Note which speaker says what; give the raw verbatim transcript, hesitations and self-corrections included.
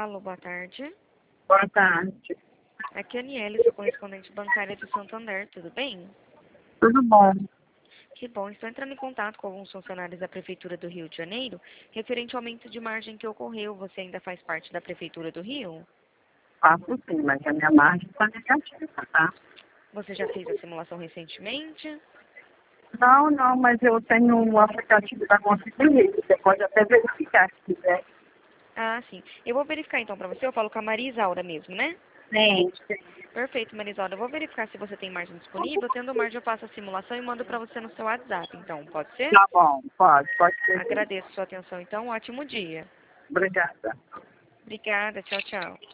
Speaker 1: Alô, boa tarde.
Speaker 2: Boa tarde.
Speaker 1: Aqui é a Aniele, sua correspondente bancária de Santander, tudo bem?
Speaker 2: Tudo bom?
Speaker 1: Que bom, estou entrando em contato com alguns funcionários da Prefeitura do Rio de Janeiro, referente ao aumento de margem que ocorreu. Você ainda faz parte da Prefeitura do Rio?
Speaker 2: Faço sim, mas a minha margem está negativa, tá?
Speaker 1: Você já fez a simulação recentemente?
Speaker 2: Não, não, mas eu tenho um aplicativo da Conselheria. Você pode até verificar se quiser.
Speaker 1: Ah, sim. Eu vou verificar então para você, eu falo com a Maria Isaura mesmo, né?
Speaker 2: Sim, sim.
Speaker 1: Perfeito, Maria Isaura. Eu vou verificar se você tem margem disponível. Tendo margem, eu faço a simulação e mando para você no seu WhatsApp, então, pode ser?
Speaker 2: Tá bom, pode, pode ser sim.
Speaker 1: Agradeço sua atenção, então. Um ótimo dia.
Speaker 2: Obrigada.
Speaker 1: Obrigada. Tchau, tchau.